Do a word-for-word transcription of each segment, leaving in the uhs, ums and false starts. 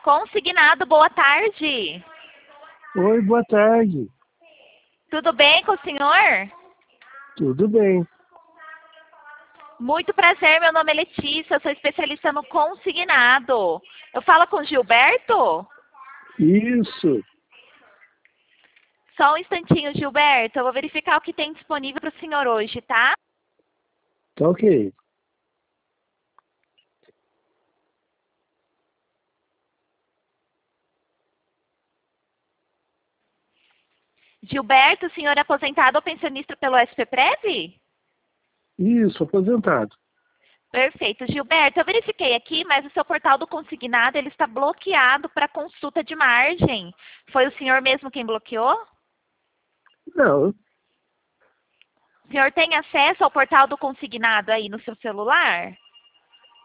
Consignado, boa tarde. Oi, boa tarde. Tudo bem com o senhor? Tudo bem. Muito prazer, meu nome é Letícia, eu sou especialista no consignado. Eu falo com o Gilberto? Isso. Só um instantinho, Gilberto, eu vou verificar o que tem disponível para o senhor hoje, tá? Tá ok. Gilberto, o senhor é aposentado ou pensionista pelo S P Prev? Isso, aposentado. Perfeito. Gilberto, eu verifiquei aqui, mas o seu portal do consignado ele está bloqueado para consulta de margem. Foi o senhor mesmo quem bloqueou? Não, O senhor tem acesso ao portal do consignado aí no seu celular?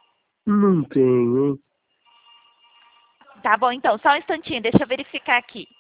não tenho. Tá bom, então, só um instantinho, deixa eu verificar aqui.